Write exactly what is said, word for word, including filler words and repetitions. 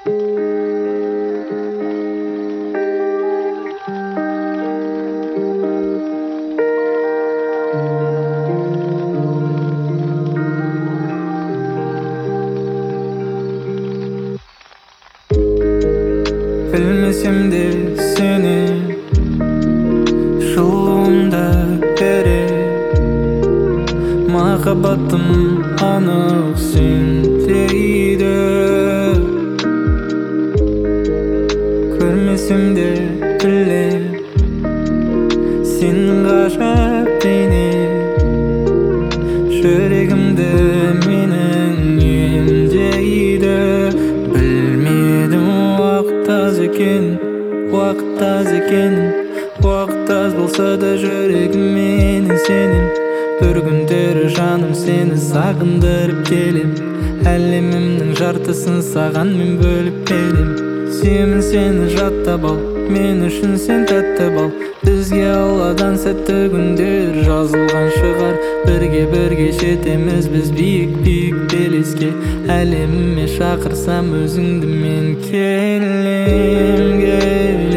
Bilmesem de seni şuurumda beri Muhabbetim anık sendeydi. Görmesem de bile sen kaçıp beni yüreğimde menin yendeydi. Bilmedim vakt az eken, vakt az eken, vakt az bolsa da yüreğim menin senin. Bir günдөр жаным seni sağındırıp kelim, әлемімнің жартысын саған мен бөліп берем. Сүйемін сені жаттап ал, мен үшін сен тәтті бал. Бізге алладан сәтті күндер жазылған шығар. Бірге бірге жетеміз біз биік-биік белеске. Әлеміме шақырсам өзіңді мен келем, келем.